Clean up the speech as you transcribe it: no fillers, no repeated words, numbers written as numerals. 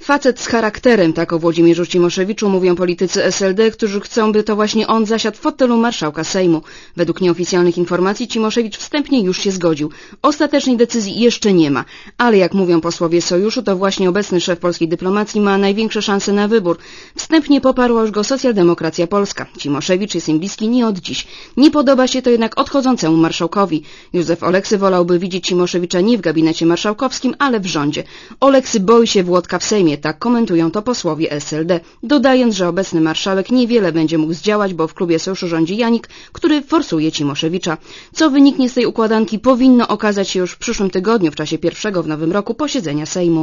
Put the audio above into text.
Facet z charakterem, tak o Włodzimierzu Cimoszewiczu mówią politycy SLD, którzy chcą, by to właśnie on zasiadł w fotelu marszałka Sejmu. Według nieoficjalnych informacji Cimoszewicz wstępnie już się zgodził. Ostatecznej decyzji jeszcze nie ma, ale jak mówią posłowie Sojuszu, to właśnie obecny szef polskiej dyplomacji ma największe szanse na wybór. Wstępnie poparła już go Socjaldemokracja Polska. Cimoszewicz jest im bliski nie od dziś. Nie podoba się to jednak odchodzącemu marszałkowi. Józef Oleksy wolałby widzieć Cimoszewicza nie w gabinecie marszałkowskim, ale w rządzie. Oleksy boi się Włodka w Sejmie, tak komentują to posłowie SLD, dodając, że obecny marszałek niewiele będzie mógł zdziałać, bo w klubie Sojuszu rządzi Janik, który forsuje Cimoszewicza. Co wyniknie z tej układanki, powinno okazać się już w przyszłym tygodniu, w czasie pierwszego w nowym roku posiedzenia Sejmu.